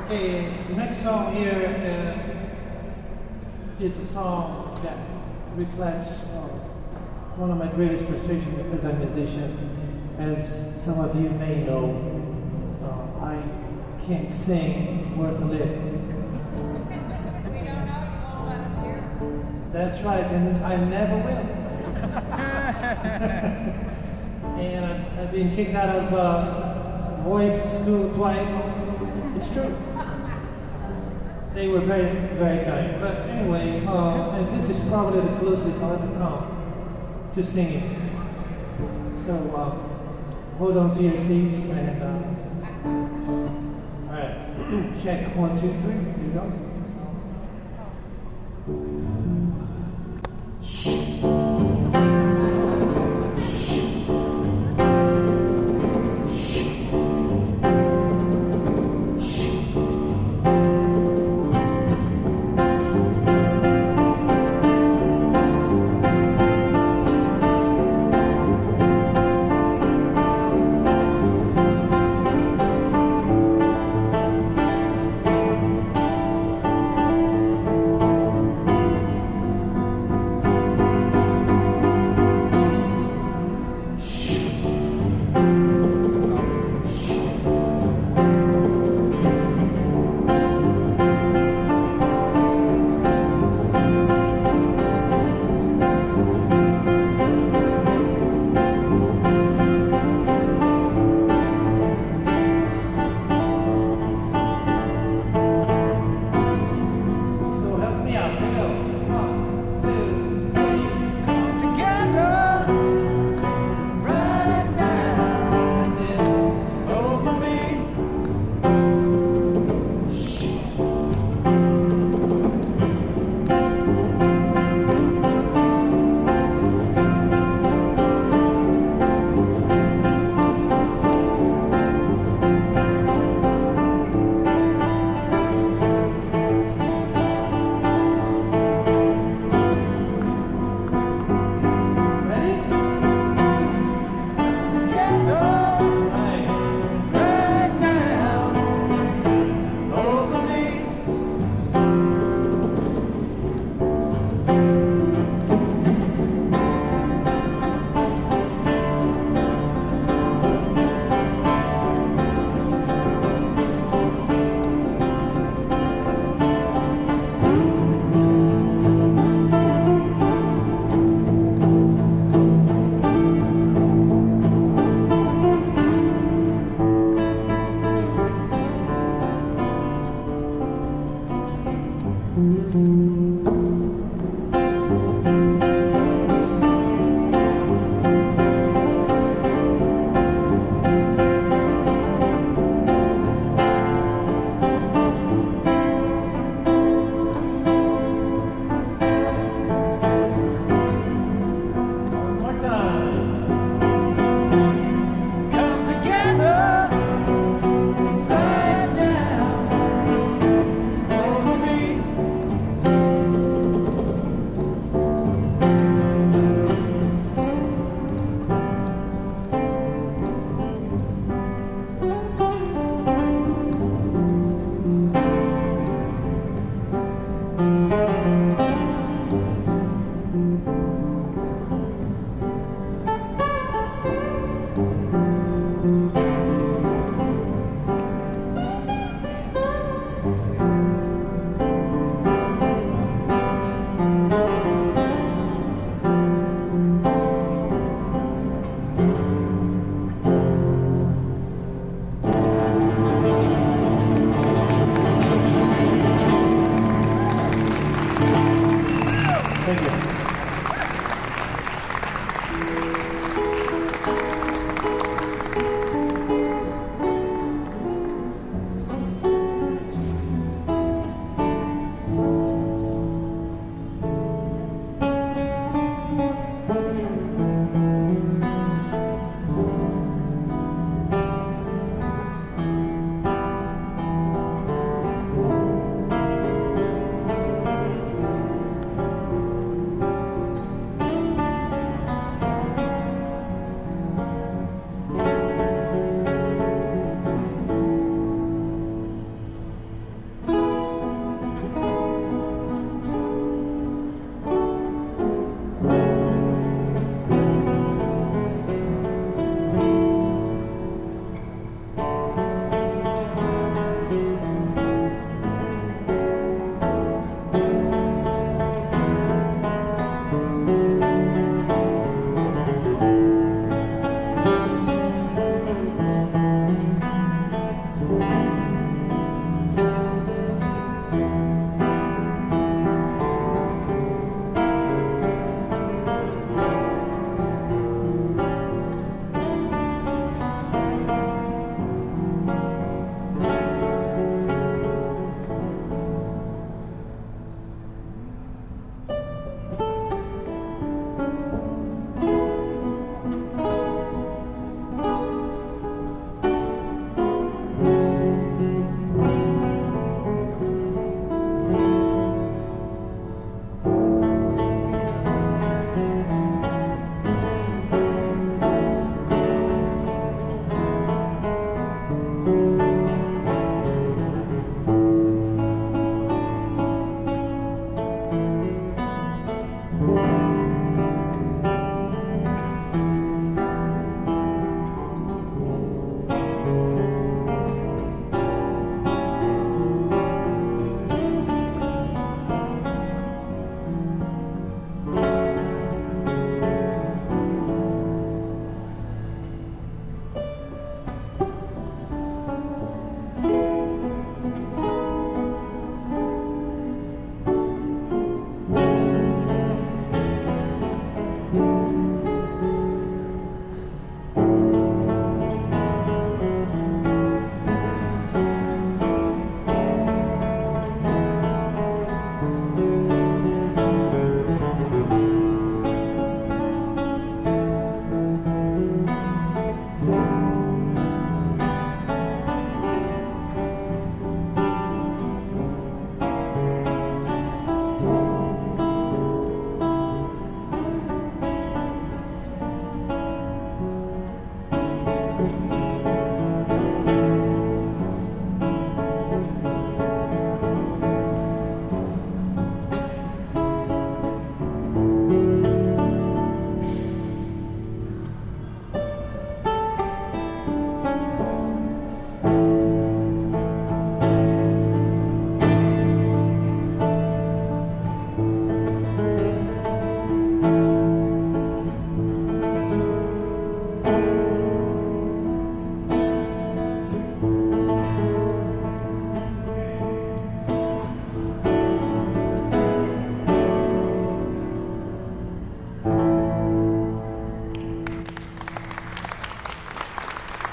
Okay, the next song here is a song that reflects one of my greatest frustrations as a musician. As some of you may know, I can't sing worth a lick. We don't know, you won't let us hear. That's right, and I never will. And I've been kicked out of voice school twice. It's true. They were very, very kind. But anyway, and this is probably the closest I'll ever come to singing. So hold on to your seats and all right. Check 1, 2, 3. Here you go.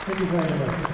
Thank you very much.